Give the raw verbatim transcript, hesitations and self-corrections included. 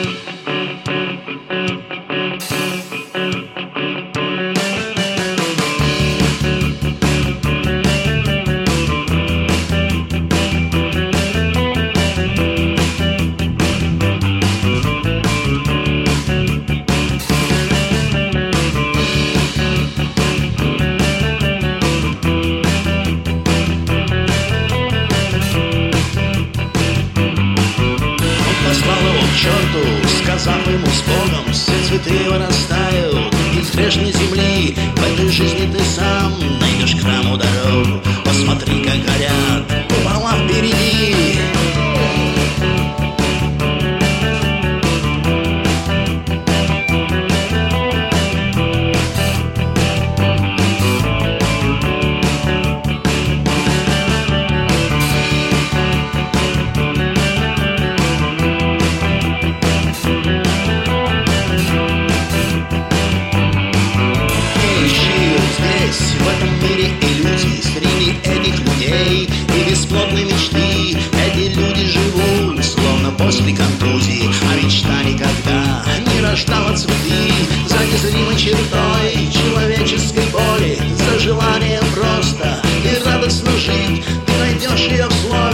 черту, сказав ему с Богом, все цветы вырастают из грешной земли. В этой жизни ты сам найдешь к храму дорогу. Посмотри, как горят купола впереди. В этом мире иллюзий среди этих людей и бесплодной мечты. Эти люди живут, словно после контузии, а мечта никогда не рождала цветы. За незримой чертой человеческой боли, за желание просто и радостно жить, ты найдешь ее в слове.